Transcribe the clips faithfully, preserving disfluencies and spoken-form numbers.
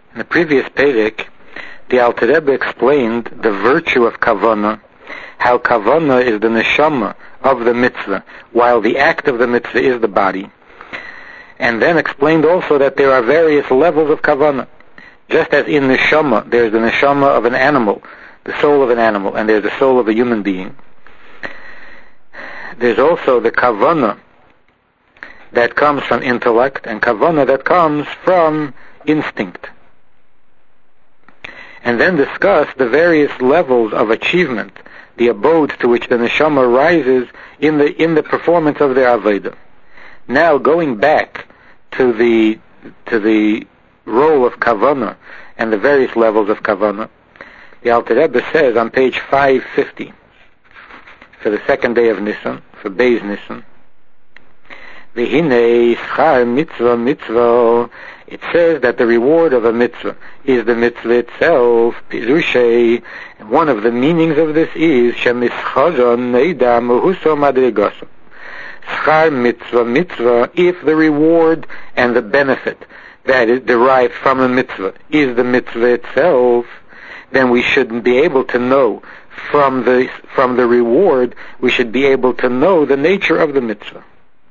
In the previous Perek, the Alter Rebbe explained the virtue of Kavanah, how Kavanah is the neshama of the mitzvah, while the act of the mitzvah is the body. And then explained also that there are various levels of Kavanah. Just as in neshama, there's the neshama of an animal, the soul of an animal, and there's the soul of a human being. There's also the Kavanah that comes from intellect, and Kavanah that comes from instinct. And then discuss the various levels of achievement, the abodes to which the neshama rises in the in the performance of the avodah. Now, going back to the to the role of kavanah and the various levels of kavanah, the Alter Rebbe says on page five fifty, for the second day of Nisan, for Beis Nisan, V'hinei schar mitzvah mitzvah. It says that the reward of a mitzvah is the mitzvah itself, Pirushei, and one of the meanings of this is Shemischara neida mehuso madrigaso. Schar mitzvah mitzvah, if the reward and the benefit that is derived from a mitzvah is the mitzvah itself, then we should be able to know from the from the reward, we should be able to know the nature of the mitzvah.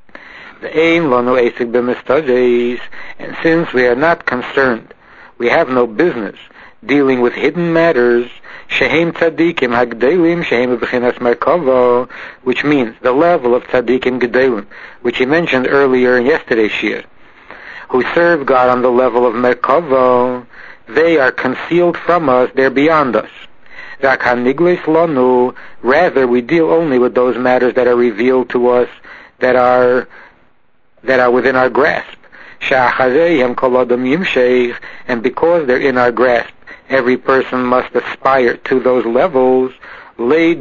And since we are not concerned, we have no business dealing with hidden matters, shehem tzadikim hagdelim shehem b'chinas merkava, which means the level of tzadikim gedelim, which he mentioned earlier in yesterday's shir, who serve God on the level of merkava. They are concealed from us; they're beyond us. Rather, we deal only with those matters that are revealed to us, that are that are within our grasp. And because they're in our grasp, every person must aspire to those levels, to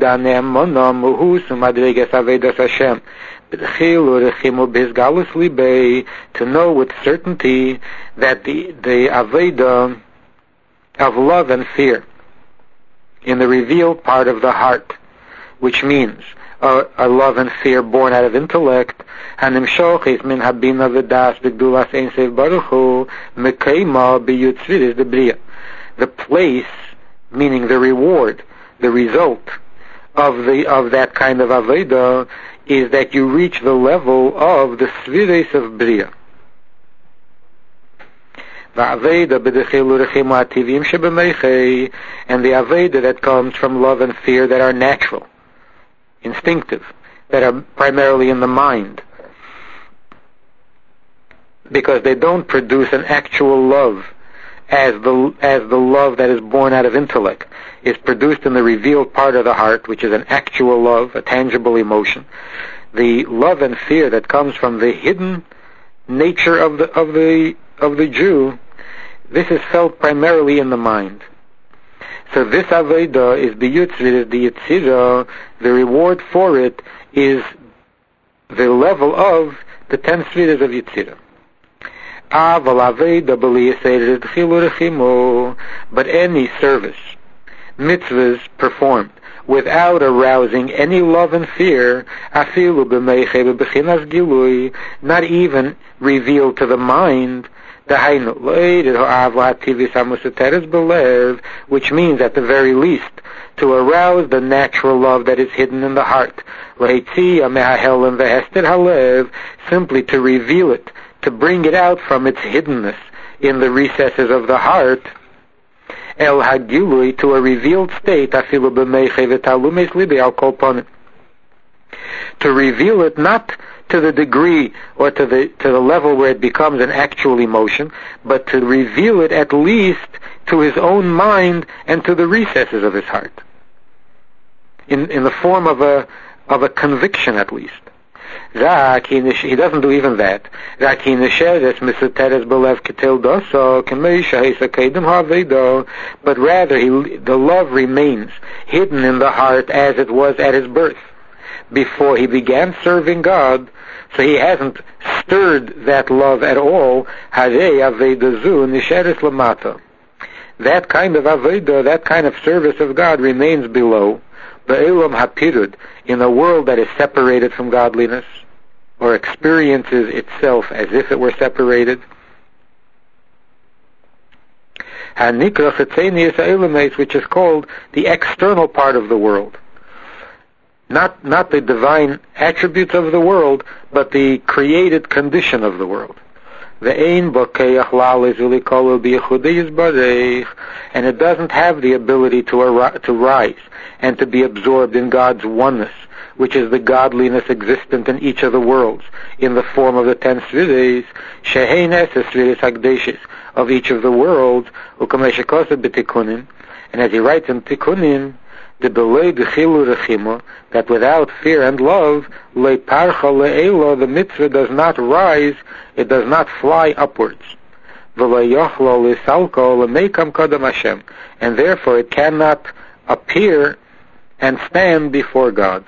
know with certainty that the, the Aveda of love and fear in the revealed part of the heart, which means a, a love and fear born out of intellect, the place, meaning the reward, the result of the of that kind of Aveda is that you reach the level of the Svides of Bria. And the Aveda that comes from love and fear that are natural, instinctive, that are primarily in the mind, because they don't produce an actual love as the as the love that is born out of intellect is produced in the revealed part of the heart, which is an actual love, a tangible emotion. The love and fear that comes from the hidden nature of the of the of the Jew, this is felt primarily in the mind. So this Aveda is the Yitzvah, the Yitzira. The reward for it is the level of the ten Svidas of Yitzira. But any service, mitzvahs performed without arousing any love and fear, not even revealed to the mind, which means at the very least to arouse the natural love that is hidden in the heart, simply to reveal it, to bring it out from its hiddenness in the recesses of the heart, El Hagilui, to a revealed state, to reveal it not to the degree or to the to the level where it becomes an actual emotion, but to reveal it at least to his own mind and to the recesses of his heart, in in the form of a of a conviction at least. He doesn't do even that. But rather, he, the love remains hidden in the heart as it was at his birth, before he began serving God. So he hasn't stirred that love at all. That kind of Aveda, that kind of service of God remains below. In a world that is separated from godliness, or experiences itself as if it were separated. Hanikra Chetzenius Eilames, which is called the external part of the world. Not, not the divine attributes of the world, but the created condition of the world. And it doesn't have the ability to, ar- to rise and to be absorbed in God's oneness, which is the godliness existent in each of the worlds, in the form of the ten Svides, Shehein Eses Svides Hagdeshis, of each of the worlds, and as he writes in Tikkunim, the belay the chilu rechimo, that without fear and love, le parcha le'elo, the mitzvah does not rise, it does not fly upwards. V'le'yochlo le'salko le'meikam kodam Hashem, and therefore it cannot appear and stand before God.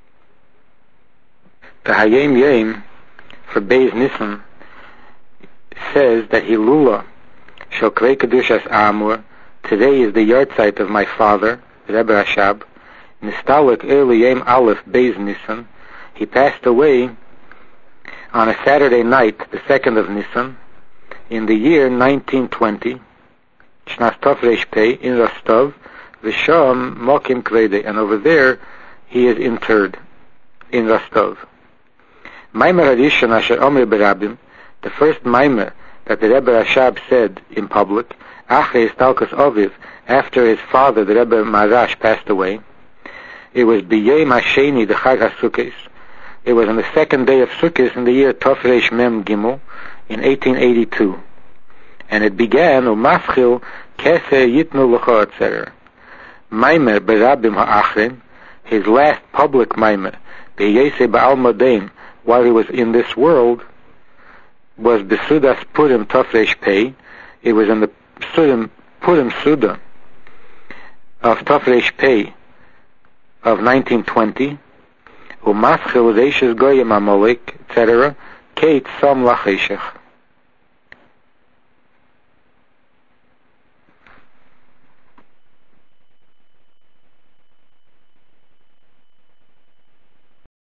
The Hayem Yem for Beis Nisan says that Hilula Shokrei Kedushas Amur, today is the yahrzeit of my father, Rebbe Rashab, Nistalik Eli Yem Aleph Beis Nisan. He passed away on a Saturday night, the second of Nisan, in the year nineteen twenty, Shnas Tov Reish Pei, in Rostov, V'sham Mokim Kvede, and over there he is interred, in Rostov. Maimer Harishon Asher Omer Berabim, the first Maimer that the Rebbe Rashab said in public, Achrei Istalkus Oviv, after his father, the Rebbe Marash, passed away. It was B'yei Masheni, the Chag HaSukkos. It was on the second day of Sukkot in the year Tov Reish Mem Gimel, in eighteen eighty-two. And it began, U'maschil Keser Yitnu L'cho, et cetera. Maimer Berabim HaAchrim, his last public Maimer, B'yei Ba'al Modein, while he was in this world, was Besudas Purim Tov Reish Pei. It was in the Purim, Purim Suda of Tov Reish Pei of nineteen twenty, U'maschil Reishis Goyim Amalek, et cetera. Kate Som Lacheshech.